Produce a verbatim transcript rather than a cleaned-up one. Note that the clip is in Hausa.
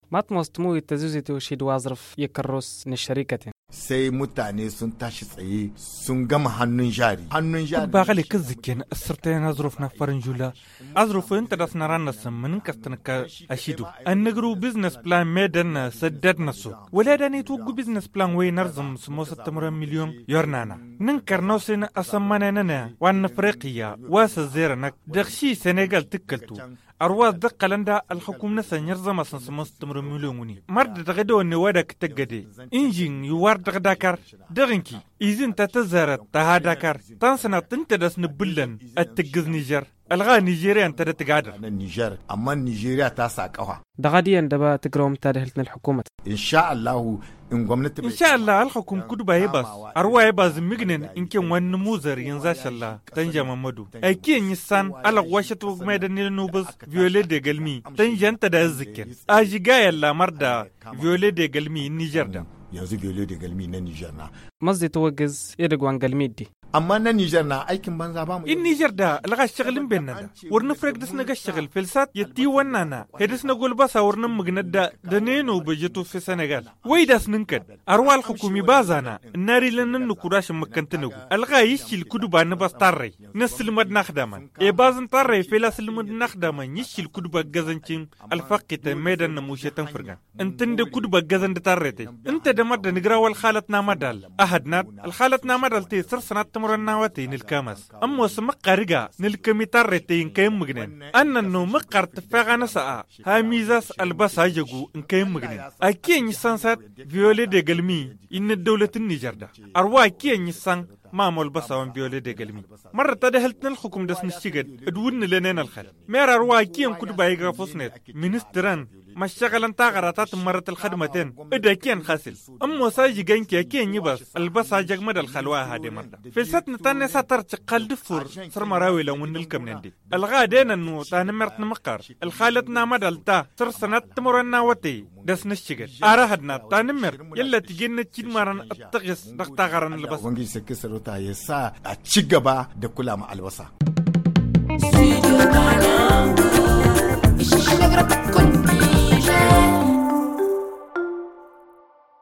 matmos tumu itazuzi to shi wazraf yakarros na sharikatin sai mutane sun tashi tsaye sun gama hannun jari hannun jari ba gali kazikin asirtayan azruf na farin jula azruf inta das na ranar sammanin kastanka ashidu an nagru business plan medan saddad nasu wala da ne tugu business plan wai narzum su mo sattamran miliyon yornana nin karno sin asammana nana wan afriqiya wasa zera nak dakshi senegal tikkaltu arwa daqalanda alhukumna sanyar zama san su mo sattamran miliyon wuni marda daga da wani wada kitagade injin yuwar daga dakar daginki izin ta tazara ta ha dakar tan sana tinta das ni bullan at-tigiz niger alga nigerian ta da tigadar na niger amma nigeria ta sa kawa dagadiyan da ba tigrom ta da hiltna alhukumat insha Allah in gwamnati insha Allah alhukum kudu ba yabas arwa yabas mignen in kin wani muzar yanzu shalla tanja mamadu aikin yisan ala washatu mai da ne nubus violet de galmi tanjanta da zikir ajiga yalla marda violet de galmi niger da yanzu violet de galmi na niger na mazdi tawaggaz yadagwan galmidi amma na Niger na aikin banza ba mu in Niger da laga shagalin benna warna frek dis na ga shagal felsat yatti wannana hedis na golba sa warna magnada da neno bajeto fi Senegal wai das ninkad arwal hukumi bazana nari lanan nu kurashin makantanagu alga yishil kudu ba na bastarrai na silmad nakhdaman e bazan tarrai fela silmad nakhdaman yishil kudu ba gazancin alfaqita medan na mushetan furgan intinde kudu ba gazan da tarrete inta da madda nigrawal khalat na madal ahadnat al khalat na madal te sarsanat مرنا واتين الكامس أما سمق قرقة نلكميتار رتين كيم مجنن أنا إنه مقر تفاعنا ساعة ها ميزاس الباس هاجو إن كيم مجنن أكيد نسانسات فيولي دقلمي إن الدولة النيجر ده أروا أكيد نسان ما مول بس وان فيولي دقلمي مرة تدهلتنا الحكم دس نشجد ادون لنا الخل مير أروا أكيد كود بايغا فوسنت منستران مشغلن تاغراتات مرة الخدمتين إذا كان خاسل أما ساجي جنكي أكيد يبس الباس هاجك مدى الخلوة هذه مرة فلسات نتاني ساتر تقال دفور سر مراوي لو من الكمنندي الغادين انو تاني مرت نمقر الخالتنا مدلتا سر سنة تمرنا وتي دس نشجد ارهدنا تاني مرت يلا تجينا تشين مارن التغس دغتاغرن البس وانجي سكسرو تا يسا اتشغبا دكلا مع البصا Studio Banangu, ich